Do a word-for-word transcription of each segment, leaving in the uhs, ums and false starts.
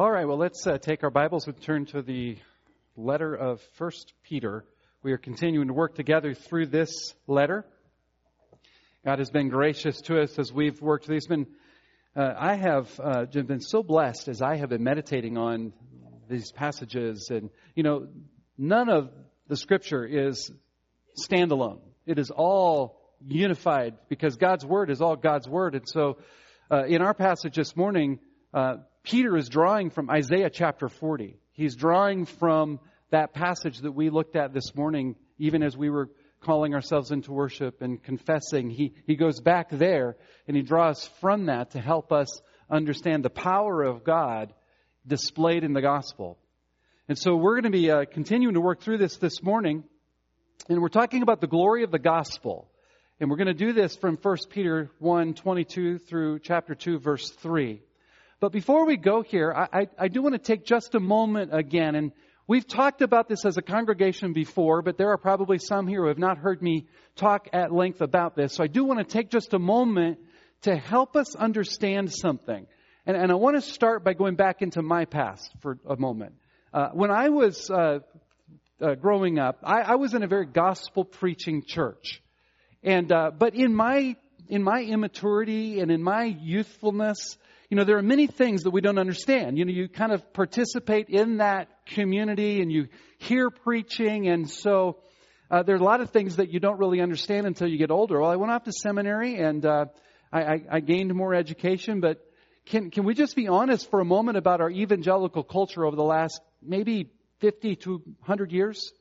All right, well, let's uh, take our Bibles and turn to the letter of First Peter. We are continuing to work together through this letter. God has been gracious to us as we've worked through these. Been, uh, I have uh, been so blessed as I have been meditating on these passages. And, you know, none of the Scripture is standalone. It is all unified because God's Word is all God's Word. And so uh, in our passage this morning, uh, Peter is drawing from Isaiah chapter forty. He's drawing from that passage that we looked at this morning, even as we were calling ourselves into worship and confessing. He, he goes back there and he draws from that to help us understand the power of God displayed in the gospel. And so we're going to be uh, continuing to work through this this morning. And we're talking about the glory of the gospel. And we're going to do this from First Peter one twenty-two through chapter two, verse three. But before we go here, I, I, I do want to take just a moment again. And we've talked about this as a congregation before, but there are probably some here who have not heard me talk at length about this. So I do want to take just a moment to help us understand something. And, and I want to start by going back into my past for a moment. Uh, when I was uh, uh, growing up, I, I was in a very gospel-preaching church. And uh, but in my in my immaturity and in my youthfulness, you know, there are many things that we don't understand. You know, you kind of participate in that community and you hear preaching. And so uh, there are a lot of things that you don't really understand until you get older. Well, I went off to seminary and uh, I, I, I gained more education. But can, can we just be honest for a moment about our evangelical culture over the last maybe fifty to one hundred years?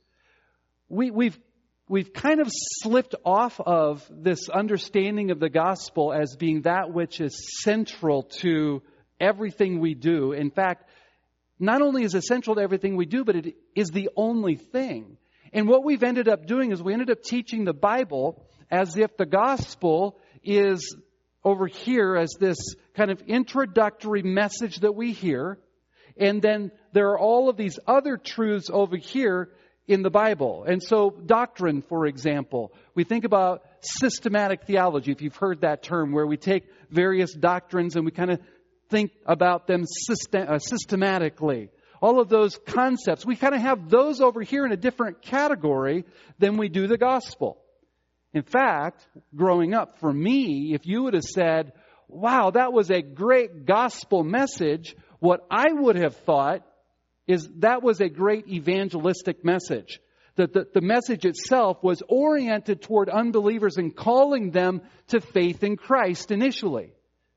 We, we've We've kind of slipped off of this understanding of the gospel as being that which is central to everything we do. In fact, not only is it central to everything we do, but it is the only thing. And what we've ended up doing is we ended up teaching the Bible as if the gospel is over here as this kind of introductory message that we hear. And then there are all of these other truths over here in the Bible. And so doctrine, for example, we think about systematic theology, if you've heard that term, where we take various doctrines and we kind of think about them system, uh, systematically. All of those concepts, we kind of have those over here in a different category than we do the gospel. In fact, growing up, for me, if you would have said, wow, that was a great gospel message, what I would have thought is that was a great evangelistic message. That the, the message itself was oriented toward unbelievers and calling them to faith in Christ initially.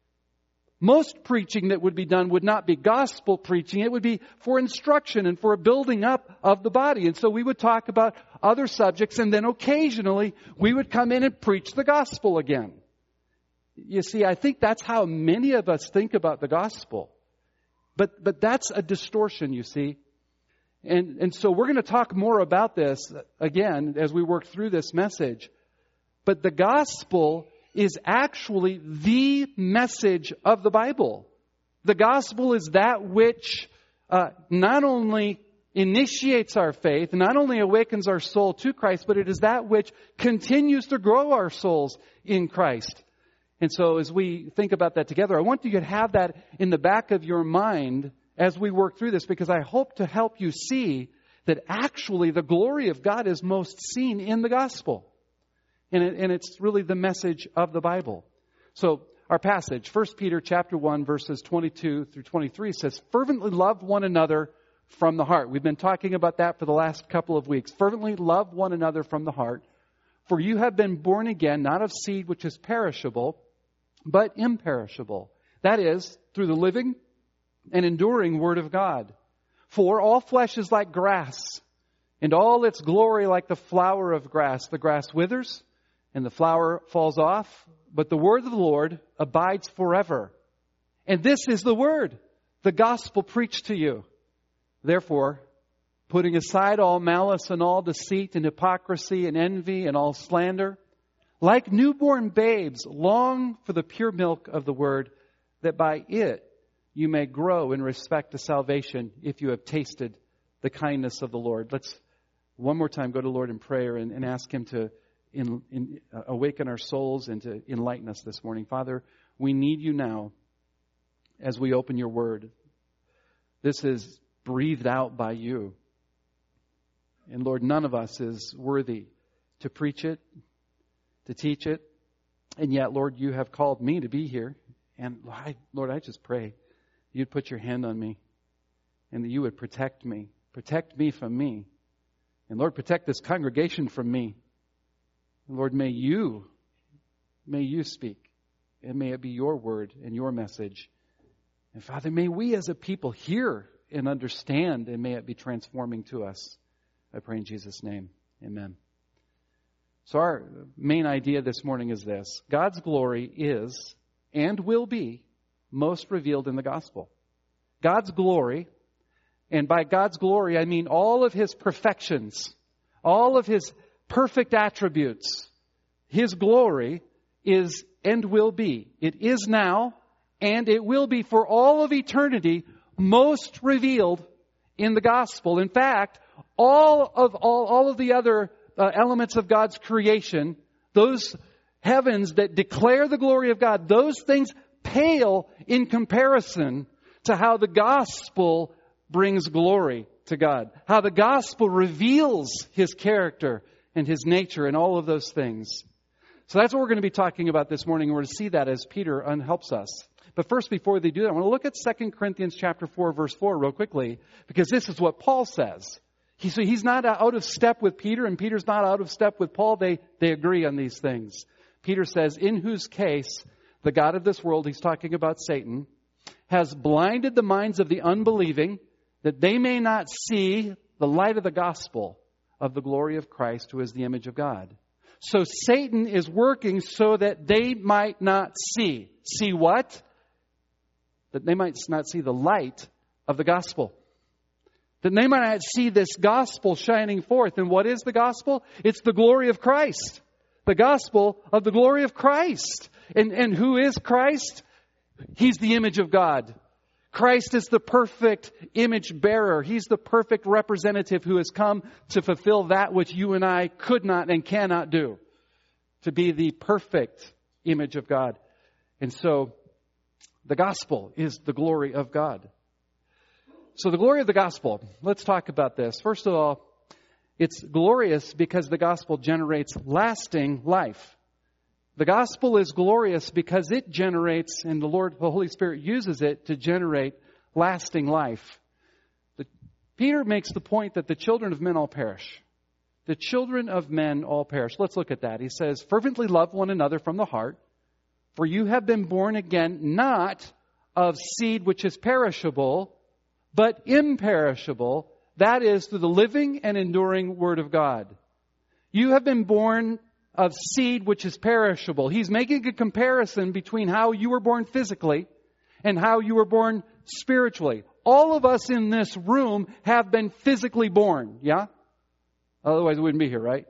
Most preaching that would be done would not be gospel preaching. It would be for instruction and for a building up of the body. And so we would talk about other subjects, and then occasionally we would come in and preach the gospel again. You see, I think that's how many of us think about the gospel. But but that's a distortion, you see. And and so we're going to talk more about this again as we work through this message. But the gospel is actually the message of the Bible. The gospel is that which uh, not only initiates our faith, not only awakens our soul to Christ, but it is that which continues to grow our souls in Christ. And so as we think about that together, I want you to have that in the back of your mind as we work through this, because I hope to help you see that actually the glory of God is most seen in the gospel. And, it, and it's really the message of the Bible. So our passage, First Peter chapter one, verses twenty-two through twenty-three says, fervently love one another from the heart. We've been talking about that for the last couple of weeks. Fervently love one another from the heart. For you have been born again, not of seed which is perishable, but imperishable. That is, through the living and enduring Word of God. For all flesh is like grass, and all its glory like the flower of grass. The grass withers, and the flower falls off, but the word of the Lord abides forever. And this is the word, the gospel preached to you. Therefore, putting aside all malice and all deceit and hypocrisy and envy and all slander, like newborn babes, long for the pure milk of the word, that by it you may grow in respect to salvation if you have tasted the kindness of the Lord. Let's one more time go to the Lord in prayer and, and ask Him to in, in, uh, awaken our souls and to enlighten us this morning. Father, we need You now as we open Your word. This is breathed out by you. And Lord, none of us is worthy to preach it, to teach it. And yet, Lord, you have called me to be here. And I, Lord, I just pray you'd put your hand on me and that you would protect me. Protect me from me. And Lord, protect this congregation from me. And Lord, may you, may you speak. And may it be your word and your message. And Father, may we as a people hear and understand, and may it be transforming to us. I pray in Jesus' name. Amen. So our main idea this morning is this. God's glory is and will be most revealed in the gospel. God's glory, and by God's glory I mean all of His perfections, all of His perfect attributes. His glory is and will be. It is now and it will be for all of eternity most revealed in the gospel. In fact, all of all, all of the other uh, elements of God's creation, those heavens that declare the glory of God, those things pale in comparison to how the gospel brings glory to God. How the gospel reveals His character and His nature and all of those things. So that's what we're going to be talking about this morning. And we're going to see that as Peter helps us. But first, before they do that, I want to look at Second Corinthians chapter four, verse four real quickly, because this is what Paul says. He, so he's not out of step with Peter, and Peter's not out of step with Paul. They, they agree on these things. Peter says, in whose case the God of this world, he's talking about Satan, has blinded the minds of the unbelieving, that they may not see the light of the gospel of the glory of Christ, who is the image of God. So Satan is working so that they might not see. See what? That they might not see the light of the gospel. That they might not see this gospel shining forth. And what is the gospel? It's the glory of Christ. The gospel of the glory of Christ. And, and who is Christ? He's the image of God. Christ is the perfect image bearer. He's the perfect representative who has come to fulfill that which you and I could not and cannot do. To be the perfect image of God. And so the gospel is the glory of God. So the glory of the gospel. Let's talk about this. First of all, it's glorious because the gospel generates lasting life. The gospel is glorious because it generates, and the Lord, the Holy Spirit uses it to generate lasting life. The, Peter makes the point that the children of men all perish. The children of men all perish. Let's look at that. He says, fervently love one another from the heart, for you have been born again, not of seed which is perishable, but imperishable. That is through the living and enduring Word of God. You have been born of seed which is perishable. He's making a comparison between how you were born physically and how you were born spiritually. All of us in this room have been physically born, yeah? Otherwise we wouldn't be here, right?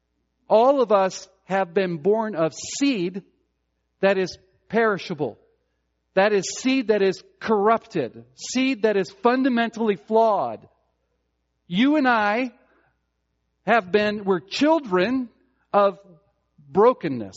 All of us have been born of seed that is perishable. That is seed that is corrupted. Seed that is fundamentally flawed. You and I have been, we're children of brokenness.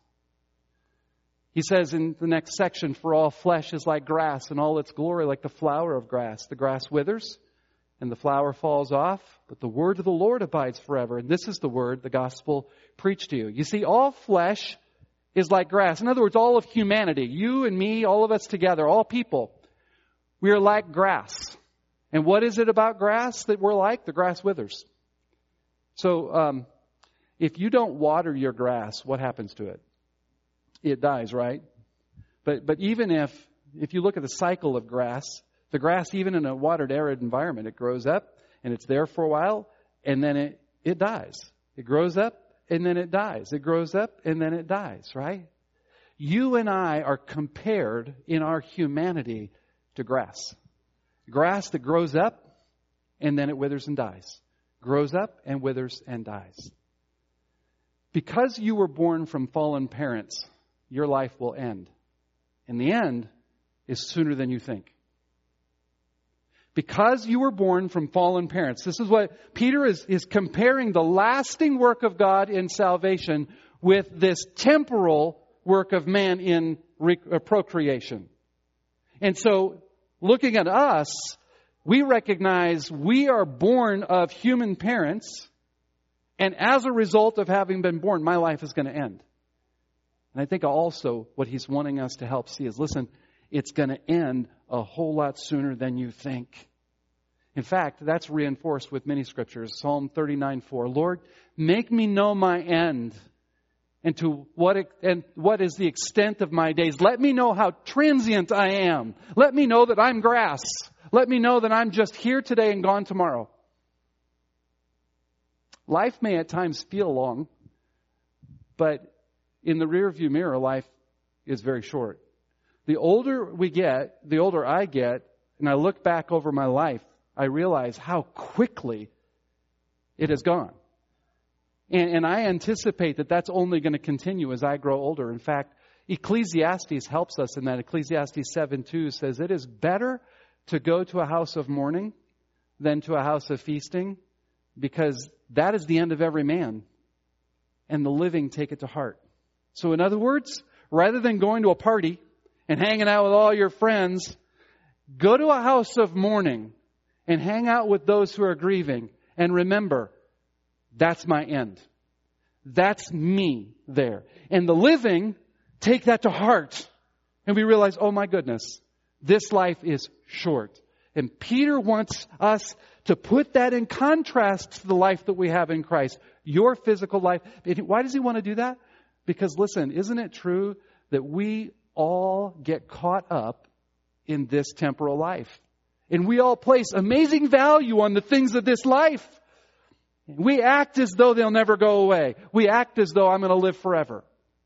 He says in the next section, for all flesh is like grass, and all its glory like the flower of grass. The grass withers, and the flower falls off, but the word of the Lord abides forever. And this is the word, the gospel, preached to you. You see, all flesh is like grass. In other words, all of humanity, you and me, all of us together, all people, we are like grass. And what is it about grass that we're like? The grass withers. So, um, if you don't water your grass, what happens to it? It dies, right? But but even if if you look at the cycle of grass, the grass, even in a watered, arid environment, it grows up and it's there for a while and then it, it dies. It grows up and then it dies. It grows up and then it dies, right? You and I are compared in our humanity to grass. Grass that grows up and then it withers and dies. Grows up and withers and dies. Because you were born from fallen parents, your life will end. And the end is sooner than you think. Because you were born from fallen parents. This is what Peter is, is comparing the lasting work of God in salvation with this temporal work of man in re, uh, procreation. And so, looking at us, We recognize we are born of human parents, and as a result of having been born, my life is going to end. And I think also what he's wanting us to help see is, listen, it's going to end a whole lot sooner than you think. In fact, that's reinforced with many scriptures. Psalm thirty-nine four, Lord, make me know my end, and to what and what is the extent of my days. Let me know how transient I am. Let me know that I'm grass. Let me know that I'm just here today and gone tomorrow. Life may at times feel long, but in the rearview mirror, life is very short. The older we get, the older I get, and I look back over my life, I realize how quickly it has gone. And, and I anticipate that that's only going to continue as I grow older. In fact, Ecclesiastes helps us in that. Ecclesiastes seven two says, it is better to go to a house of mourning than to a house of feasting, because that is the end of every man, and the living take it to heart. So in other words, rather than going to a party and hanging out with all your friends, go to a house of mourning and hang out with those who are grieving. And remember, that's my end. That's me there. And the living take that to heart. And we realize, oh my goodness, this life is short. And Peter wants us to put that in contrast to the life that we have in Christ. Your physical life. Why does he want to do that? Because listen, isn't it true that we all get caught up in this temporal life? And we all place amazing value on the things of this life. We act as though they'll never go away. We act as though I'm going to live forever.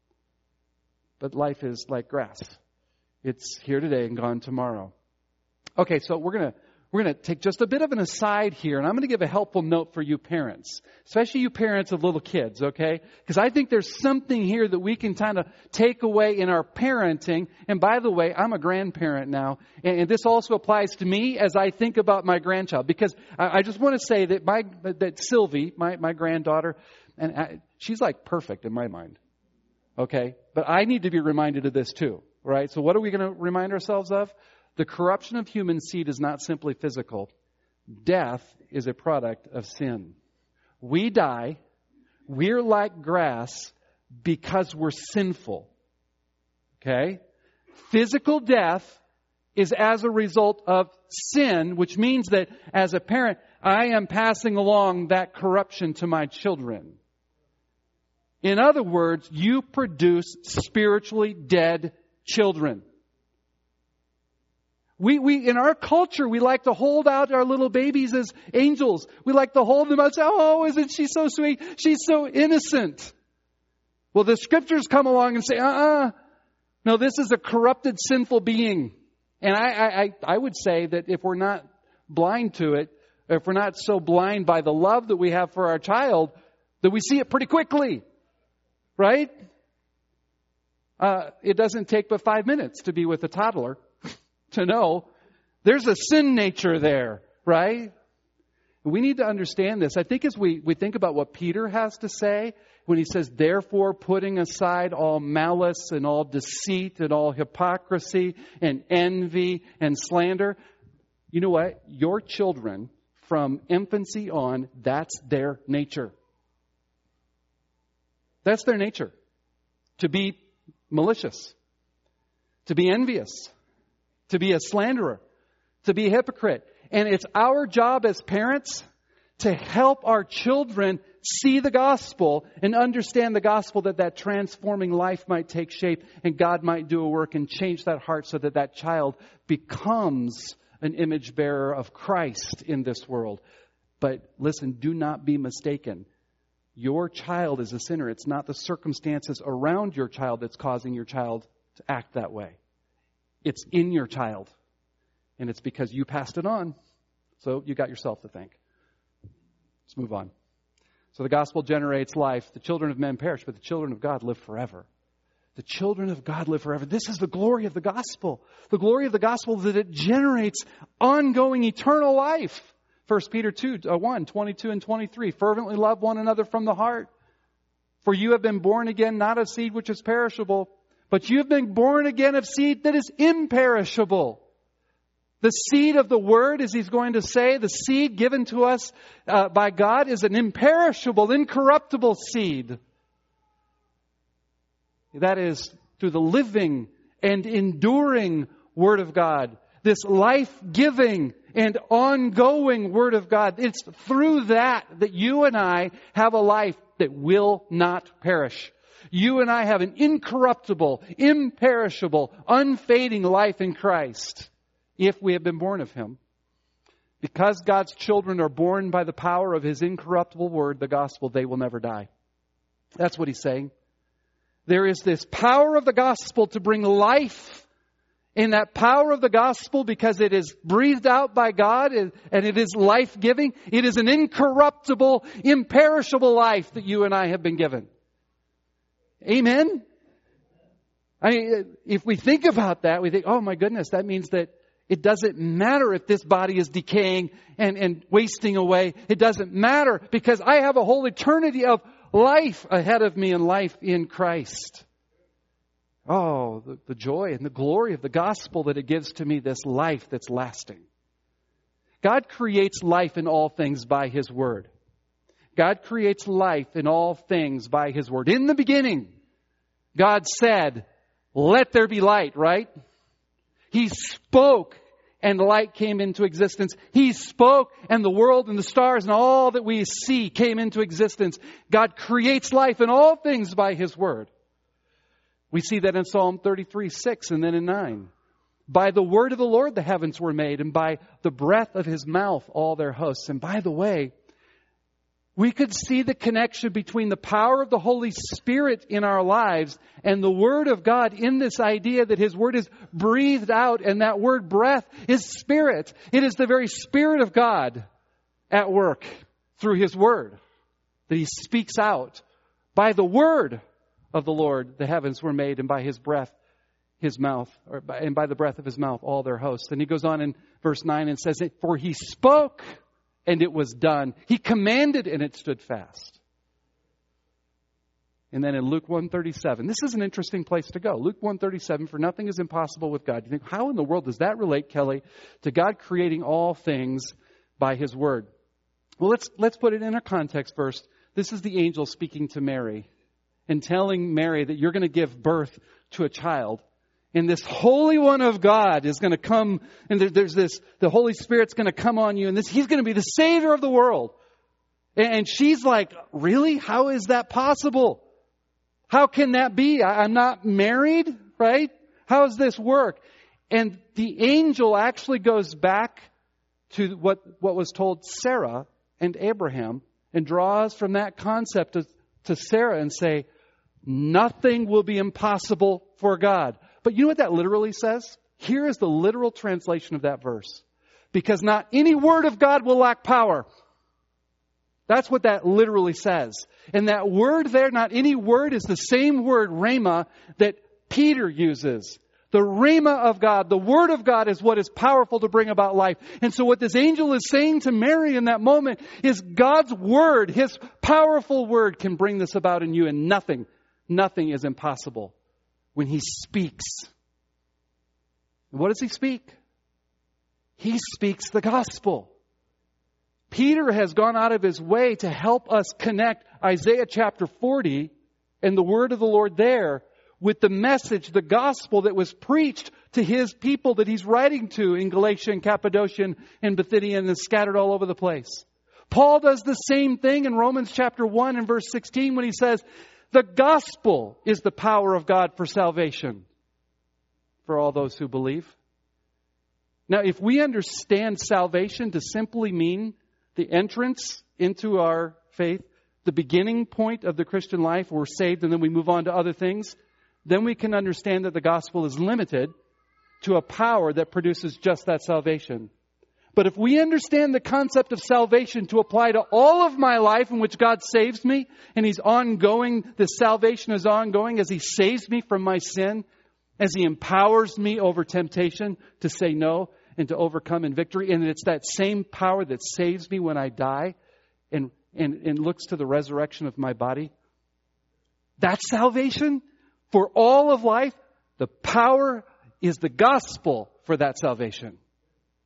But life is like grass. It's here today and gone tomorrow. Okay, so we're going to we're going to take just a bit of an aside here, and I'm going to give a helpful note for you parents, especially you parents of little kids, okay? Because I think there's something here that we can kind of take away in our parenting. And by the way, I'm a grandparent now, and, and this also applies to me as I think about my grandchild. Because I, I just want to say that my that Sylvie, my my granddaughter, and I, she's like perfect in my mind, okay? But I need to be reminded of this too, right? So what are we going to remind ourselves of? The corruption of human seed is not simply physical. Death is a product of sin. We die. We're like grass because we're sinful. Okay? Physical death is as a result of sin, which means that as a parent, I am passing along that corruption to my children. In other words, you produce spiritually dead children. We, we, in our culture, we like to hold out our little babies as angels. We like to hold them out and say, oh, isn't she so sweet? She's so innocent. Well, the scriptures come along and say, uh-uh. No, this is a corrupted, sinful being. And I, I, I would say that if we're not blind to it, if we're not so blind by the love that we have for our child, that we see it pretty quickly. Right? Uh, it doesn't take but five minutes to be with a toddler to know there's a sin nature there, right? We need to understand this. I think as we, we think about what Peter has to say when he says, therefore putting aside all malice and all deceit and all hypocrisy and envy and slander. You know what? Your children from infancy on, that's their nature. That's their nature. To be malicious. To be envious. To be a slanderer, to be a hypocrite. And it's our job as parents to help our children see the gospel and understand the gospel, that that transforming life might take shape and God might do a work and change that heart so that that child becomes an image bearer of Christ in this world. But listen, do not be mistaken. Your child is a sinner. It's not the circumstances around your child that's causing your child to act that way. It's in your child. And it's because you passed it on. So you got yourself to thank. Let's move on. So the gospel generates life. The children of men perish, but the children of God live forever. The children of God live forever. This is the glory of the gospel. The glory of the gospel is that it generates ongoing eternal life. First Peter two, one, twenty-two and twenty-three. Fervently love one another from the heart. For you have been born again, not of seed which is perishable, but you have been born again of seed that is imperishable, The seed of the Word, as he's going to say, the seed given to us uh, by God is an imperishable, incorruptible seed. That is through the living and enduring Word of God. This life-giving and ongoing Word of God. It's through that that you and I have a life that will not perish. You and I have an incorruptible, imperishable, unfading life in Christ if we have been born of Him. Because God's children are born by the power of His incorruptible Word, the gospel, they will never die. That's what he's saying. There is this power of the gospel to bring life. In that power of the gospel, because it is breathed out by God and it is life-giving, it is an incorruptible, imperishable life that you and I have been given. Amen? I mean, if we think about that, we think, oh my goodness, that means that it doesn't matter if this body is decaying and, and wasting away. It doesn't matter because I have a whole eternity of life ahead of me and life in Christ. Oh, the, the joy and the glory of the gospel that it gives to me, this life that's lasting. God creates life in all things by His Word. God creates life in all things by His Word. In the beginning, God said, let there be light, right? He spoke and light came into existence. He spoke and the world and the stars and all that we see came into existence. God creates life in all things by His Word. We see that in Psalm thirty-three, six and then in nine. By the word of the Lord the heavens were made, and by the breath of His mouth all their hosts. And by the way, we could see the connection between the power of the Holy Spirit in our lives and the Word of God in this idea that His Word is breathed out, and that word breath is Spirit. It is the very Spirit of God at work through His Word that He speaks out. By the word of the Lord the heavens were made, and by His breath, His mouth, or by, and by the breath of His mouth all their hosts. And he goes on in verse nine and says, for He spoke and it was done. He commanded and it stood fast. And then in Luke one thirty-seven, this is an interesting place to go. Luke one thirty-seven, for nothing is impossible with God. You think, how in the world does that relate, Kelly, to God creating all things by His Word? Well, let's let's put it in a context first. This is the angel speaking to Mary and telling Mary that you're going to give birth to a child. And this Holy One of God is going to come, and there, there's this, the Holy Spirit's going to come on you, and this, He's going to be the Savior of the world. And, and she's like, really? How is that possible? How can that be? I, I'm not married, right? How does this work? And the angel actually goes back to what, what was told Sarah and Abraham and draws from that concept to, to Sarah and say, nothing will be impossible for God. But you know what that literally says? Here is the literal translation of that verse. Because not any word of God will lack power. That's what that literally says. And that word there, not any word, is the same word, rhema, that Peter uses. The rhema of God, the Word of God, is what is powerful to bring about life. And so what this angel is saying to Mary in that moment is God's Word, His powerful Word, can bring this about in you. And nothing, nothing is impossible when He speaks. And what does He speak? He speaks the gospel. Peter has gone out of his way to help us connect Isaiah chapter forty and the word of the Lord there with the message, the gospel that was preached to His people that He's writing to in Galatia and Cappadocia and Bithynia and is scattered all over the place. Paul does the same thing in Romans chapter one and verse sixteen when he says, the gospel is the power of God for salvation for all those who believe. Now, if we understand salvation to simply mean the entrance into our faith, the beginning point of the Christian life, we're saved and then we move on to other things, then we can understand that the gospel is limited to a power that produces just that salvation. But if we understand the concept of salvation to apply to all of my life in which God saves me, and He's ongoing, this salvation is ongoing as He saves me from my sin, as He empowers me over temptation to say no and to overcome in victory. And it's that same power that saves me when I die and, and, and looks to the resurrection of my body. That's salvation for all of life. The power is the gospel for that salvation.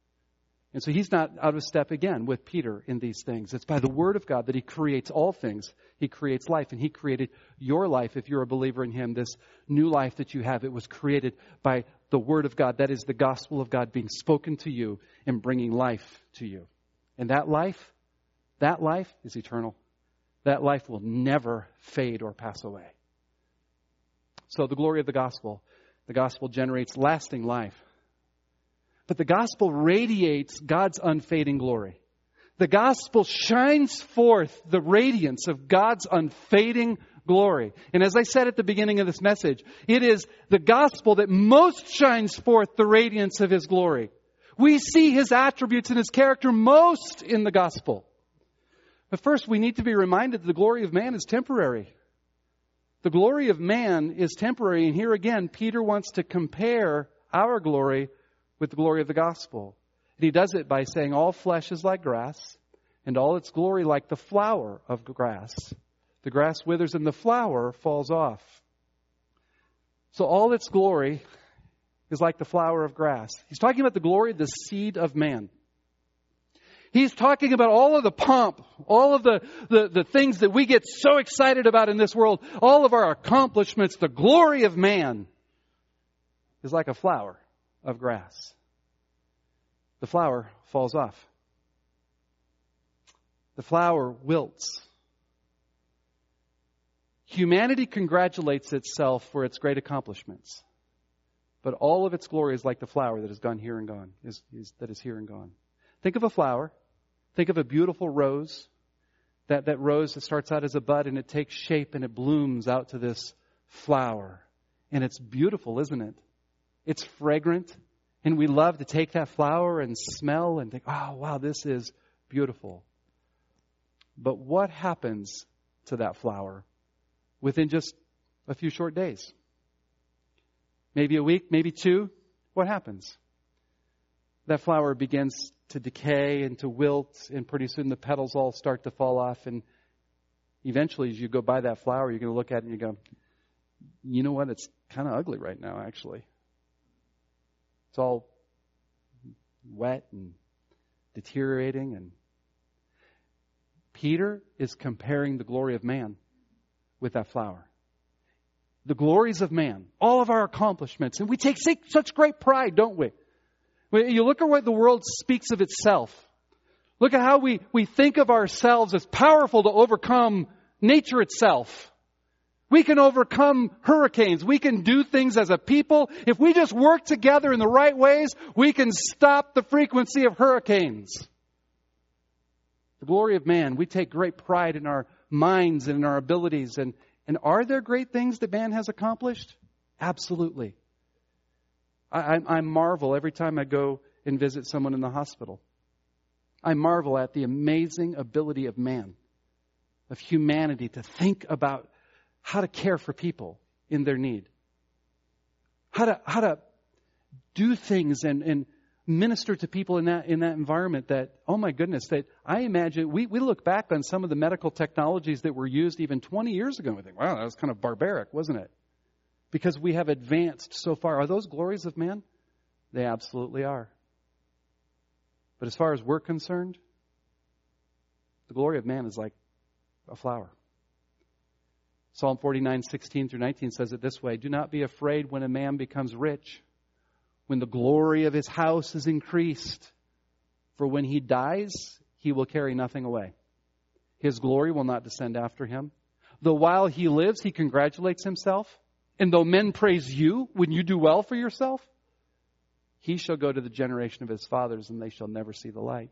And so he's not out of step again with Peter in these things. It's by the Word of God that he creates all things. He creates life, and he created your life if you're a believer in him. This new life that you have, it was created by the Word of God. That is the gospel of God being spoken to you and bringing life to you. And that life, that life is eternal. That life will never fade or pass away. So the glory of the gospel. The gospel generates lasting life. But the gospel radiates God's unfading glory. The gospel shines forth the radiance of God's unfading glory. And as I said at the beginning of this message, it is the gospel that most shines forth the radiance of His glory. We see His attributes and His character most in the gospel. But first, we need to be reminded that the glory of man is temporary. The glory of man is temporary. And here again, Peter wants to compare our glory with the glory of the gospel. And he does it by saying all flesh is like grass, and all its glory like the flower of grass. The grass withers and the flower falls off. So all its glory is like the flower of grass. He's talking about the glory of the seed of man. He's talking about all of the pomp, all of the, the, the things that we get so excited about in this world, all of our accomplishments. The glory of man is like a flower of grass. The flower falls off. The flower wilts. Humanity congratulates itself for its great accomplishments. But all of its glory is like the flower that is gone here and gone, is, is, that is here and gone. Think of a flower. Think of a beautiful rose. That, that rose that starts out as a bud and it takes shape and it blooms out to this flower. And it's beautiful, isn't it? It's fragrant. And we love to take that flower and smell and think, oh, wow, this is beautiful. But what happens to that flower within just a few short days? Maybe a week, maybe two. What happens? That flower begins to decay and to wilt, and pretty soon the petals all start to fall off. And eventually, as you go by that flower, you're going to look at it and you go, you know what? It's kind of ugly right now, actually. It's all wet and deteriorating. And Peter is comparing the glory of man with that flower. The glories of man, all of our accomplishments. And we take such great pride, don't we? You look at what the world speaks of itself. Look at how we, we think of ourselves as powerful to overcome nature itself. We can overcome hurricanes. We can do things as a people. If we just work together in the right ways, we can stop the frequency of hurricanes. The glory of man. We take great pride in our minds and in our abilities. And, and are there great things that man has accomplished? Absolutely. I, I marvel every time I go and visit someone in the hospital. I marvel at the amazing ability of man, of humanity, to think about how to care for people in their need. How to how to do things and, and minister to people in that in that environment that, oh my goodness, that I imagine, we, we look back on some of the medical technologies that were used even twenty years ago and we think, wow, that was kind of barbaric, wasn't it? Because we have advanced so far. Are those glories of man? They absolutely are. But as far as we're concerned, the glory of man is like a flower. Psalm forty-nine, sixteen through nineteen says it this way: do not be afraid when a man becomes rich, when the glory of his house is increased. For when he dies, he will carry nothing away. His glory will not descend after him. Though while he lives, he congratulates himself. And though men praise you when you do well for yourself, he shall go to the generation of his fathers, and they shall never see the light.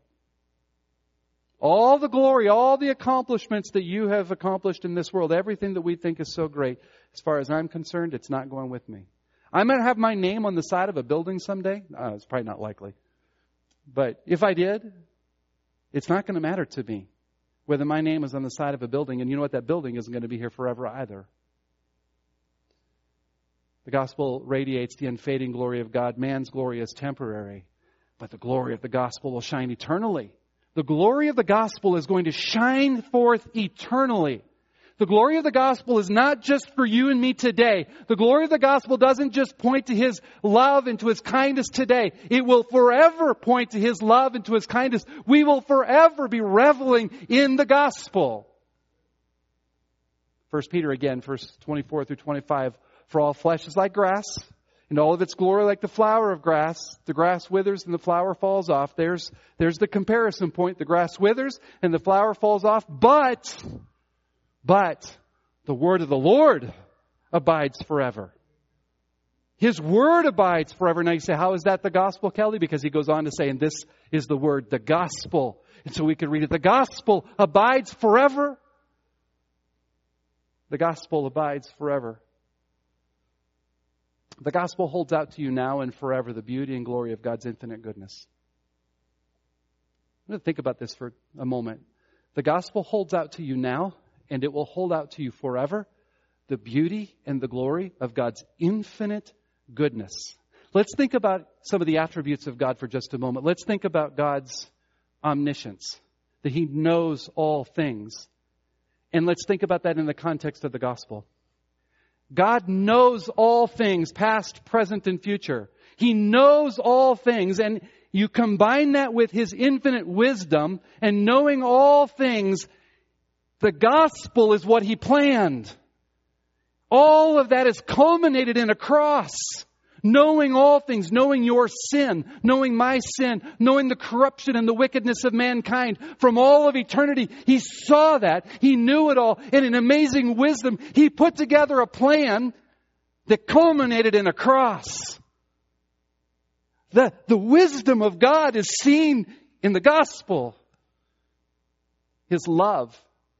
All the glory, all the accomplishments that you have accomplished in this world, everything that we think is so great, as far as I'm concerned, it's not going with me. I might have my name on the side of a building someday. Uh, it's probably not likely. But if I did, it's not going to matter to me whether my name is on the side of a building. And you know what? That building isn't going to be here forever either. The gospel radiates the unfading glory of God. Man's glory is temporary, but the glory of the gospel will shine eternally. The glory of the gospel is going to shine forth eternally. The glory of the gospel is not just for you and me today. The glory of the gospel doesn't just point to His love and to His kindness today. It will forever point to His love and to His kindness. We will forever be reveling in the gospel. First Peter again, verse twenty-four through twenty-five. For all flesh is like grass, and all of its glory like the flower of grass. The grass withers and the flower falls off. There's, there's the comparison point. The grass withers and the flower falls off. But, but, the word of the Lord abides forever. His word abides forever. Now you say, how is that the gospel, Kelly? Because he goes on to say, and this is the word, the gospel. And so we could read it. The gospel abides forever. The gospel abides forever. The gospel holds out to you now and forever the beauty and glory of God's infinite goodness. I'm going to think about this for a moment. The gospel holds out to you now, and it will hold out to you forever the beauty and the glory of God's infinite goodness. Let's think about some of the attributes of God for just a moment. Let's think about God's omniscience, that He knows all things. And let's think about that in the context of the gospel. God knows all things, past, present, and future. He knows all things, and you combine that with His infinite wisdom and knowing all things, the gospel is what He planned. All of that is culminated in a cross. Knowing all things, knowing your sin, knowing my sin, knowing the corruption and the wickedness of mankind from all of eternity. He saw that. He knew it all. And in amazing wisdom, He put together a plan that culminated in a cross. The, the wisdom of God is seen in the gospel. His love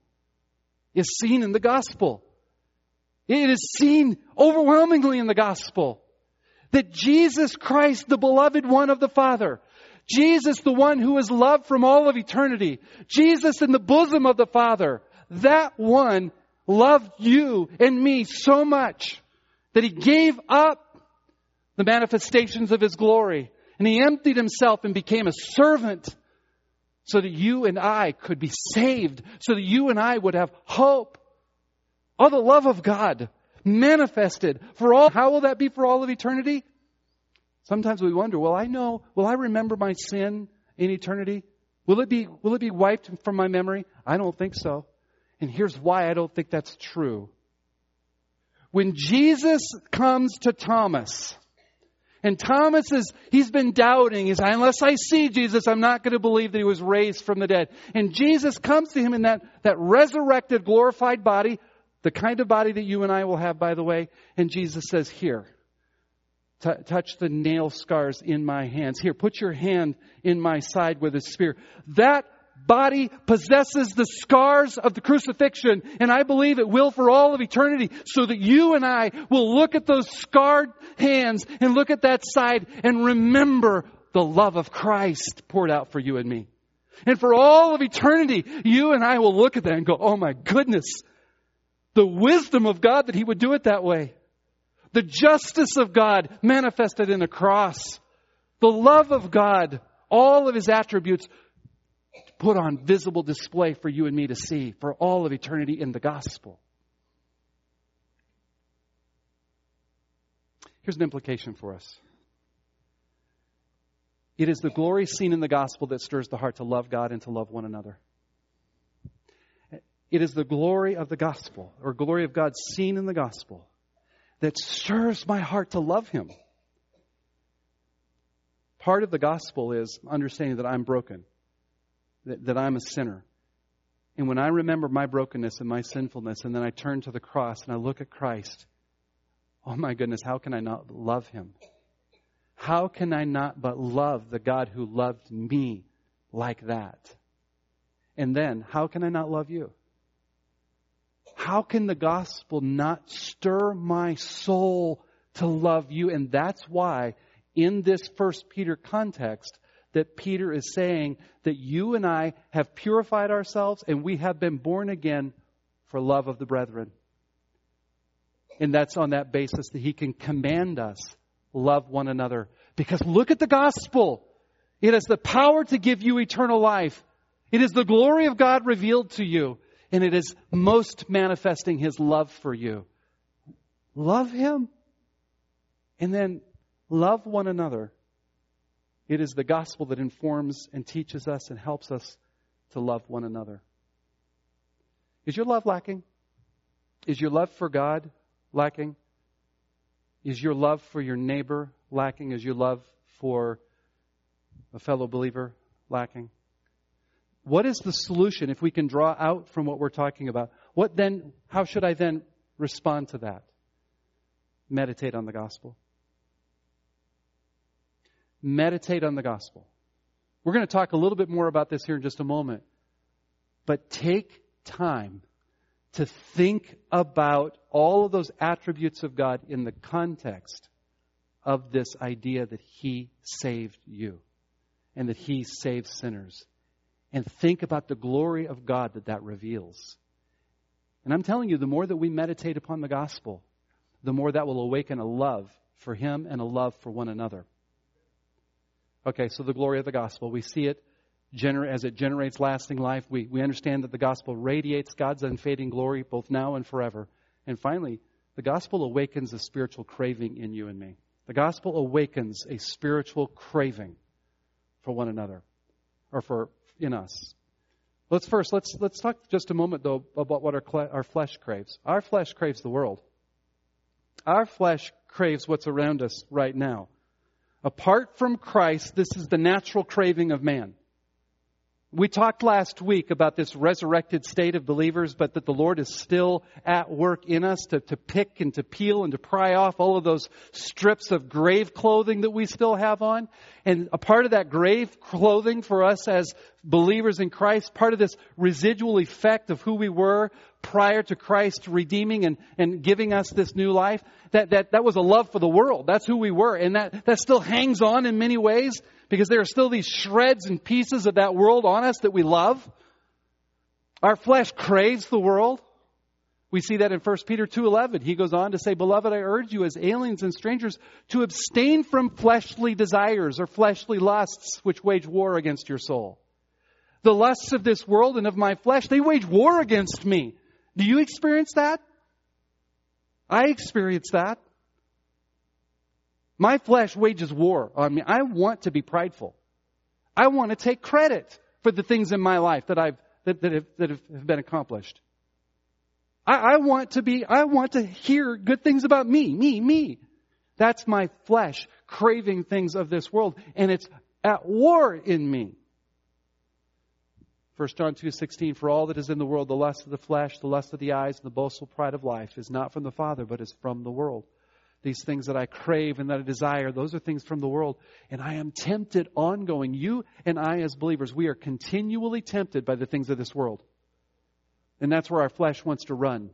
is seen in the gospel. It is seen overwhelmingly in the gospel. That Jesus Christ, the beloved one of the Father, Jesus, the one who is loved from all of eternity, Jesus in the bosom of the Father, that one loved you and me so much that He gave up the manifestations of His glory and He emptied Himself and became a servant so that you and I could be saved, so that you and I would have hope. Oh, the love of God manifested for all. How will that be for all of eternity? Sometimes we wonder, will I know, will I remember my sin in eternity? Will it be, will it be wiped from my memory? I don't think so. And here's why I don't think that's true. When Jesus comes to Thomas, and Thomas is, he's been doubting. He's, unless I see Jesus, I'm not going to believe that He was raised from the dead. And Jesus comes to him in that, that resurrected, glorified body, the kind of body that you and I will have, by the way. And Jesus says, here, t- touch the nail scars in my hands. Here, put your hand in my side with a spear. That body possesses the scars of the crucifixion, and I believe it will for all of eternity, so that you and I will look at those scarred hands and look at that side and remember the love of Christ poured out for you and me. And for all of eternity, you and I will look at that and go, oh my goodness, the wisdom of God that He would do it that way. The justice of God manifested in a cross. The love of God, all of His attributes put on visible display for you and me to see for all of eternity in the gospel. Here's an implication for us. It is the glory seen in the gospel that stirs the heart to love God and to love one another. It is the glory of the gospel, or glory of God seen in the gospel, that stirs my heart to love Him. Part of the gospel is understanding that I'm broken, that, that I'm a sinner. And when I remember my brokenness and my sinfulness, and then I turn to the cross and I look at Christ, oh my goodness, how can I not love Him? How can I not but love the God who loved me like that? And then, how can I not love you? How can the gospel not stir my soul to love you? And that's why in this First Peter context that Peter is saying that you and I have purified ourselves and we have been born again for love of the brethren. And that's on that basis that he can command us, love one another. Because look at the gospel. It has the power to give you eternal life. It is the glory of God revealed to you. And it is most manifesting His love for you. Love Him. And then love one another. It is the gospel that informs and teaches us and helps us to love one another. Is your love lacking? Is your love for God lacking? Is your love for your neighbor lacking? Is your love for a fellow believer lacking? What is the solution if we can draw out from what we're talking about? What then, how should I then respond to that? Meditate on the gospel. Meditate on the gospel. We're going to talk a little bit more about this here in just a moment. But take time to think about all of those attributes of God in the context of this idea that He saved you and that He saves sinners. And think about the glory of God that that reveals. And I'm telling you, the more that we meditate upon the gospel, the more that will awaken a love for Him and a love for one another. Okay, so the glory of the gospel. We see it gener- as it generates lasting life. We, we understand that the gospel radiates God's unfading glory both now and forever. And finally, the gospel awakens a spiritual craving in you and me. The gospel awakens a spiritual craving for one another, or for in us. Let's first, let's let's talk just a moment, though, about what our, our flesh craves. Our flesh craves the world. Our flesh craves what's around us right now. Apart from Christ, this is the natural craving of man. We talked last week about this resurrected state of believers, but that the Lord is still at work in us to, to pick and to peel and to pry off all of those strips of grave clothing that we still have on. And a part of that grave clothing for us as believers in Christ, part of this residual effect of who we were prior to Christ redeeming and, and giving us this new life, that, that, that was a love for the world. That's who we were. And that, that still hangs on in many ways because there are still these shreds and pieces of that world on us that we love. Our flesh craves the world. We see that in First Peter two eleven. He goes on to say, "Beloved, I urge you as aliens and strangers to abstain from fleshly desires or fleshly lusts which wage war against your soul." The lusts of this world and of my flesh, they wage war against me. Do you experience that? I experience that. My flesh wages war on me. I want to be prideful. I want to take credit for the things in my life that I've that, that, have, that have been accomplished. I, I want to be. I want to hear good things about me, me, me. That's my flesh craving things of this world, and it's at war in me. First John two sixteen, "For all that is in the world, the lust of the flesh, the lust of the eyes, and the boastful pride of life is not from the Father, but is from the world." These things that I crave and that I desire, those are things from the world. And I am tempted ongoing. You and I as believers, we are continually tempted by the things of this world. And that's where our flesh wants to run.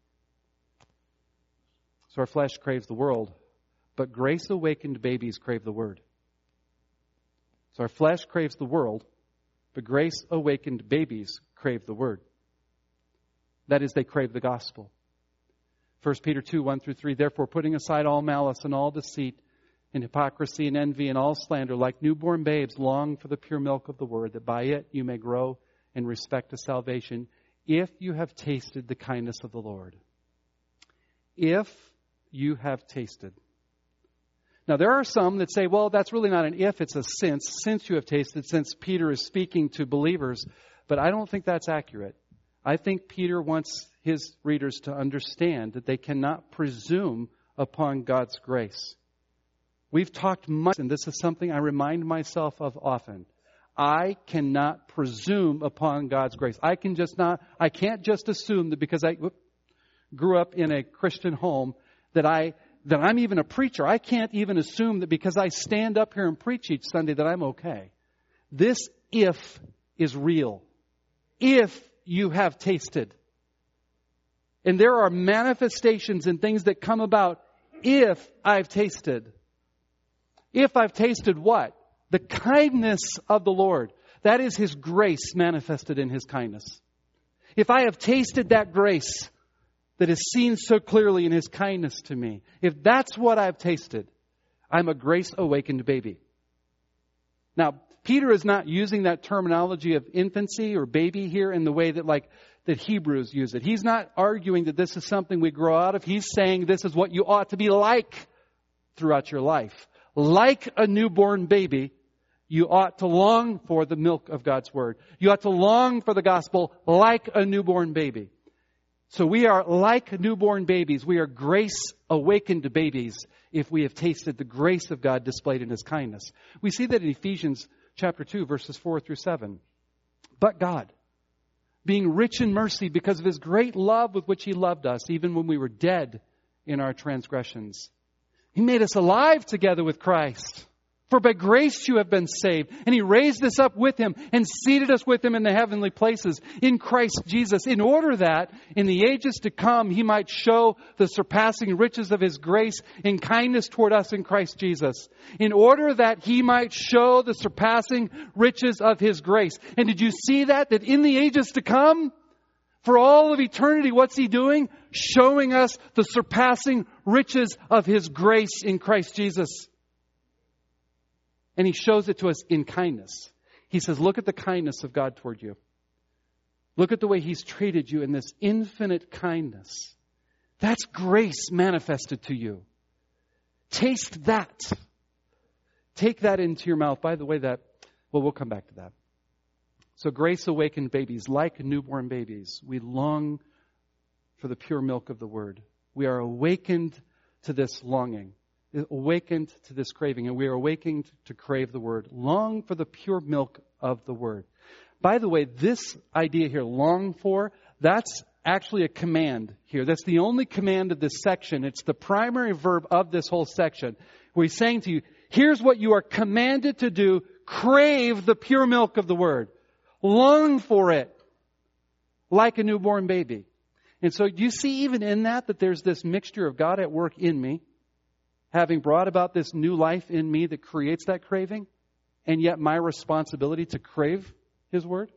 So our flesh craves the world. But grace-awakened babies crave the Word. So our flesh craves the world. But grace-awakened babies crave the Word. That is, they crave the gospel. First Peter two, one through three, "Therefore, putting aside all malice and all deceit and hypocrisy and envy and all slander, like newborn babes, long for the pure milk of the Word, that by it you may grow in respect to salvation, if you have tasted the kindness of the Lord." If you have tasted. Now, there are some that say, well, that's really not an if, it's a since. Since you have tasted, since Peter is speaking to believers. But I don't think that's accurate. I think Peter wants his readers to understand that they cannot presume upon God's grace. We've talked much, and this is something I remind myself of often. I cannot presume upon God's grace. I can just not, I can't just assume that because I whoop, grew up in a Christian home that I that I'm even a preacher. I can't even assume that because I stand up here and preach each Sunday that I'm okay. This if is real. If you have tasted. And there are manifestations and things that come about if I've tasted. If I've tasted what? The kindness of the Lord. That is His grace manifested in His kindness. If I have tasted that grace that is seen so clearly in His kindness to me, if that's what I've tasted, I'm a grace-awakened baby. Now, Peter is not using that terminology of infancy or baby here in the way that like that Hebrews use it. He's not arguing that this is something we grow out of. He's saying this is what you ought to be like throughout your life. Like a newborn baby, you ought to long for the milk of God's Word. You ought to long for the gospel like a newborn baby. So we are like newborn babies. We are grace-awakened babies if we have tasted the grace of God displayed in His kindness. We see that in Ephesians chapter two, verses four through seven. But God, being rich in mercy because of His great love with which He loved us, even when we were dead in our transgressions, He made us alive together with Christ. For by grace you have been saved. And He raised us up with Him and seated us with Him in the heavenly places in Christ Jesus, in order that in the ages to come He might show the surpassing riches of His grace in kindness toward us in Christ Jesus. In order that He might show the surpassing riches of His grace. And did you see that? That in the ages to come, for all of eternity, what's He doing? Showing us the surpassing riches of His grace in Christ Jesus. And He shows it to us in kindness. He says, look at the kindness of God toward you. Look at the way He's treated you in this infinite kindness. That's grace manifested to you. Taste that. Take that into your mouth. By the way, that, well, we'll come back to that. So grace-awakened babies, like newborn babies, we long for the pure milk of the Word. We are awakened to this longing. Awakened to this craving, and we are awakened to crave the Word. Long for the pure milk of the Word. By the way, this idea here, long for, that's actually a command here. That's the only command of this section. It's the primary verb of this whole section, where He's saying to you, here's what you are commanded to do. Crave the pure milk of the Word. Long for it like a newborn baby. And so you see even in that, that there's this mixture of God at work in me, having brought about this new life in me that creates that craving, and yet my responsibility to crave His Word.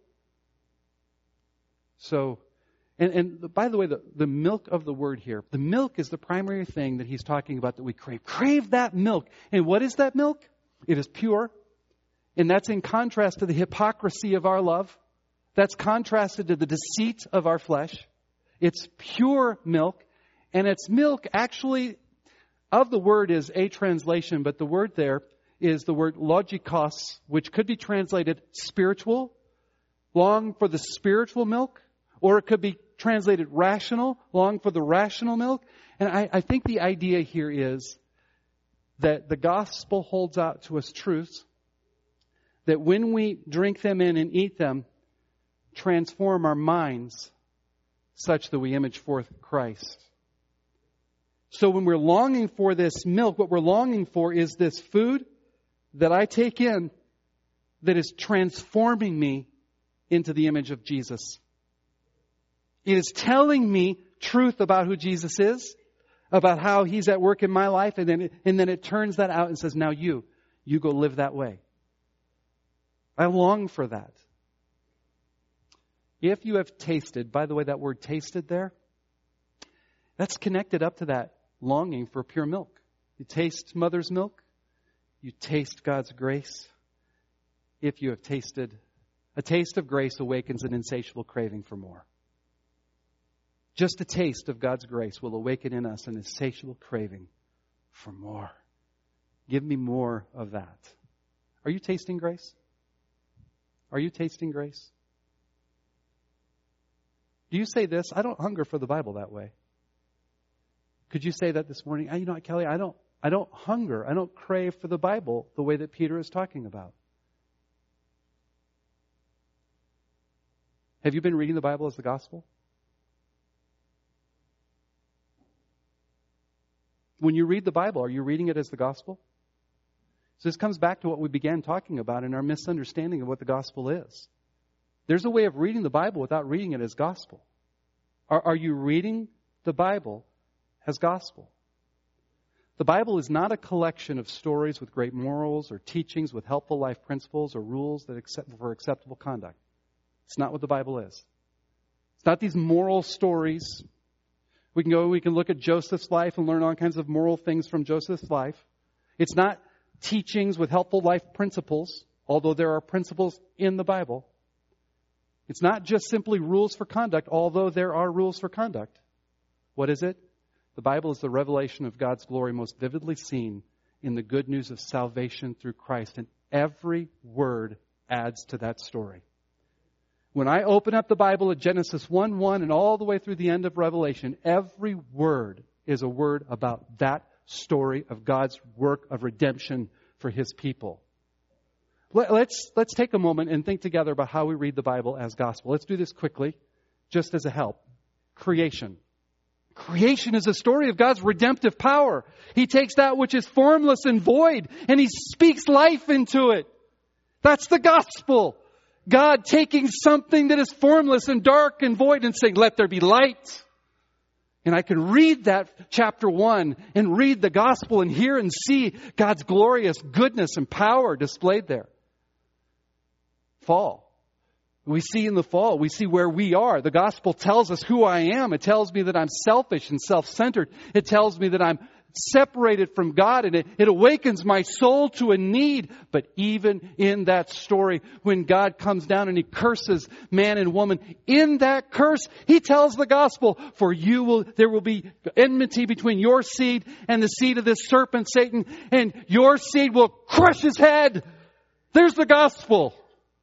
So, and, and by the way, the, the milk of the Word here, the milk is the primary thing that He's talking about that we crave. Crave that milk. And what is that milk? It is pure. And that's in contrast to the hypocrisy of our love. That's contrasted to the deceit of our flesh. It's pure milk. And it's milk actually... Of the word is a translation, but the word there is the word logikos, which could be translated spiritual, long for the spiritual milk, or it could be translated rational, long for the rational milk. And I, I think the idea here is that the gospel holds out to us truths that when we drink them in and eat them, transform our minds such that we image forth Christ. So when we're longing for this milk, what we're longing for is this food that I take in that is transforming me into the image of Jesus. It is telling me truth about who Jesus is, about how He's at work in my life, and then it, and then it turns that out and says, now you, you go live that way. I long for that. If you have tasted, by the way, that word tasted there, that's connected up to that longing for pure milk. You taste mother's milk. You taste God's grace. If you have tasted, a taste of grace awakens an insatiable craving for more. Just a taste of God's grace will awaken in us an insatiable craving for more. Give me more of that. Are you tasting grace? Are you tasting grace? Do you say this? I don't hunger for the Bible that way. Could you say that this morning? You know what, Kelly, I don't, I don't hunger, I don't crave for the Bible the way that Peter is talking about. Have you been reading the Bible as the gospel? When you read the Bible, are you reading it as the gospel? So this comes back to what we began talking about in our misunderstanding of what the gospel is. There's a way of reading the Bible without reading it as gospel. Are, are you reading the Bible as gospel? The Bible is not a collection of stories with great morals or teachings with helpful life principles or rules that accept for acceptable conduct. It's not what the Bible is. It's not these moral stories. We can go, we can look at Joseph's life and learn all kinds of moral things from Joseph's life. It's not teachings with helpful life principles, although there are principles in the Bible. It's not just simply rules for conduct, although there are rules for conduct. What is it? The Bible is the revelation of God's glory most vividly seen in the good news of salvation through Christ. And every word adds to that story. When I open up the Bible at Genesis one one and all the way through the end of Revelation, every word is a word about that story of God's work of redemption for His people. Let's, let's take a moment and think together about how we read the Bible as gospel. Let's do this quickly, just as a help. Creation. Creation is a story of God's redemptive power. He takes that which is formless and void, and He speaks life into it. That's the gospel. God taking something that is formless and dark and void and saying, let there be light. And I can read that chapter one and read the gospel and hear and see God's glorious goodness and power displayed there. Fall. We see in the fall, we see where we are. The gospel tells us who I am. It tells me that I'm selfish and self-centered. It tells me that I'm separated from God, and it, it awakens my soul to a need. But even in that story, when God comes down and He curses man and woman, in that curse, He tells the gospel, for you will, there will be enmity between your seed and the seed of this serpent, Satan, and your seed will crush his head. There's the gospel.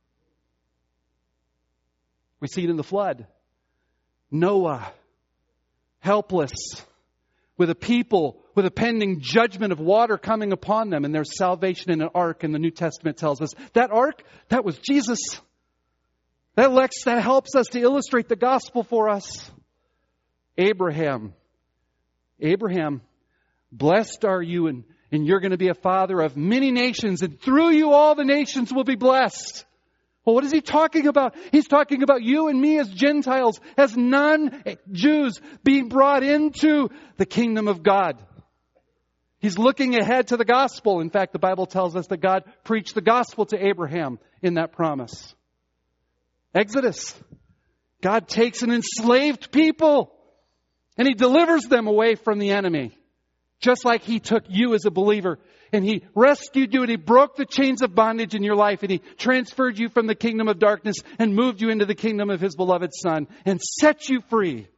We see it in the flood. Noah, helpless, with a people, with a pending judgment of water coming upon them, and there's salvation in an ark, and the New Testament tells us that ark, that was Jesus. That, lex, that helps us to illustrate the gospel for us. Abraham. Abraham, blessed are you, and, and you're going to be a father of many nations, and through you all the nations will be blessed. Well, what is he talking about? He's talking about you and me as Gentiles, as non-Jews being brought into the kingdom of God. He's looking ahead to the gospel. In fact, the Bible tells us that God preached the gospel to Abraham in that promise. Exodus. God takes an enslaved people and He delivers them away from the enemy. Just like He took you as a believer and He rescued you and He broke the chains of bondage in your life and He transferred you from the kingdom of darkness and moved you into the kingdom of His beloved Son and set you free.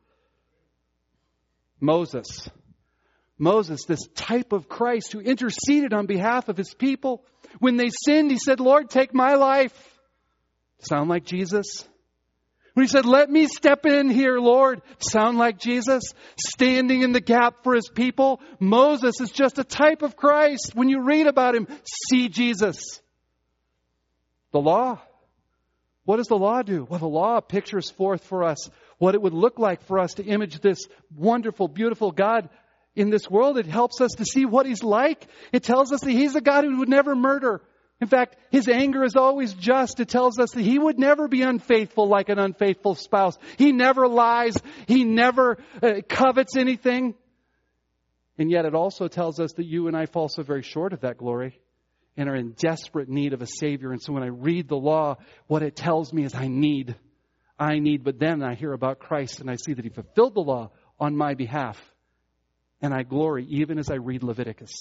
Moses. Moses, this type of Christ who interceded on behalf of His people. When they sinned, he said, Lord, take my life. Sound like Jesus? When he said, let me step in here, Lord. Sound like Jesus? Standing in the gap for His people. Moses is just a type of Christ. When you read about him, see Jesus. The law. What does the law do? Well, the law pictures forth for us what it would look like for us to image this wonderful, beautiful God in this world. It helps us to see what He's like. It tells us that He's a God who would never murder. In fact, His anger is always just. It tells us that He would never be unfaithful like an unfaithful spouse. He never lies. He never uh, covets anything. And yet it also tells us that you and I fall so very short of that glory and are in desperate need of a Savior. And so when I read the law, what it tells me is I need. I need. But then I hear about Christ and I see that He fulfilled the law on my behalf. And I glory even as I read Leviticus.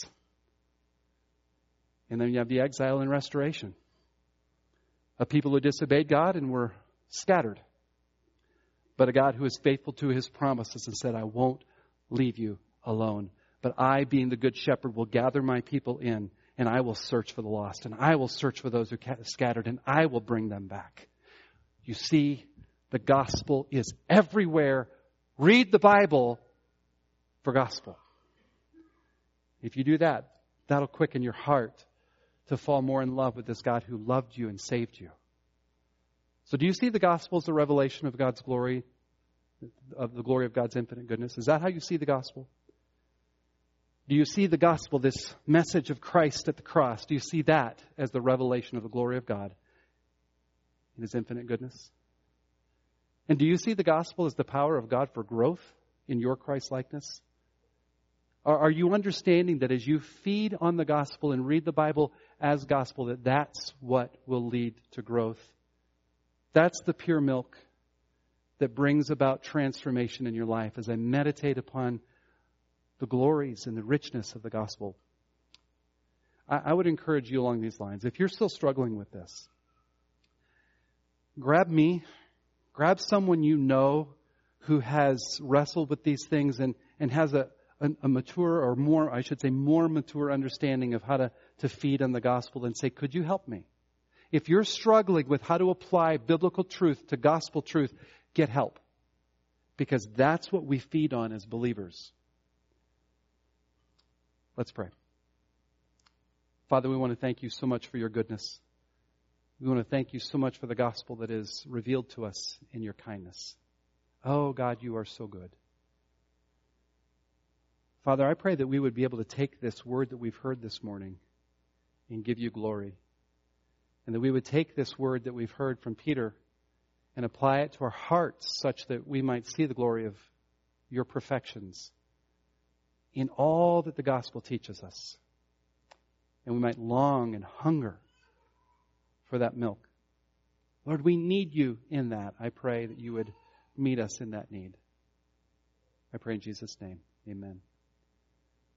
And then you have the exile and restoration. A people who disobeyed God and were scattered. But a God who is faithful to His promises and said, I won't leave you alone. But I, being the good shepherd, will gather my people in, and I will search for the lost, and I will search for those who scattered, and I will bring them back. You see, the gospel is everywhere. Read the Bible for gospel. If you do that, that'll quicken your heart to fall more in love with this God who loved you and saved you. So do you see the gospel as the revelation of God's glory, of the glory of God's infinite goodness? Is that how you see the gospel? Do you see the gospel, this message of Christ at the cross, do you see that as the revelation of the glory of God in His infinite goodness? And do you see the gospel as the power of God for growth in your Christ-likeness? Are you understanding that as you feed on the gospel and read the Bible as gospel, that that's what will lead to growth? That's the pure milk that brings about transformation in your life as I meditate upon the glories and the richness of the gospel. I, I would encourage you along these lines. If you're still struggling with this, grab me Grab someone you know who has wrestled with these things and, and has a, a, a mature or more, I should say, more mature understanding of how to, to feed on the gospel and say, could you help me? If you're struggling with how to apply biblical truth to gospel truth, get help. Because that's what we feed on as believers. Let's pray. Father, we want to thank you so much for your goodness. We want to thank you so much for the gospel that is revealed to us in your kindness. Oh, God, you are so good. Father, I pray that we would be able to take this word that we've heard this morning and give you glory. And that we would take this word that we've heard from Peter and apply it to our hearts such that we might see the glory of your perfections in all that the gospel teaches us. And we might long and hunger for that milk. Lord, we need you in that. I pray that you would meet us in that need. I pray in Jesus' name. Amen.